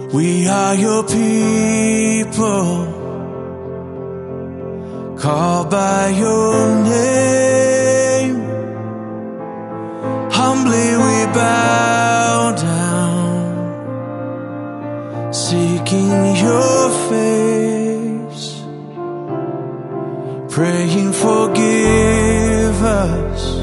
We are your people, called by your name. Humbly we bow down, seeking your face, praying forgive us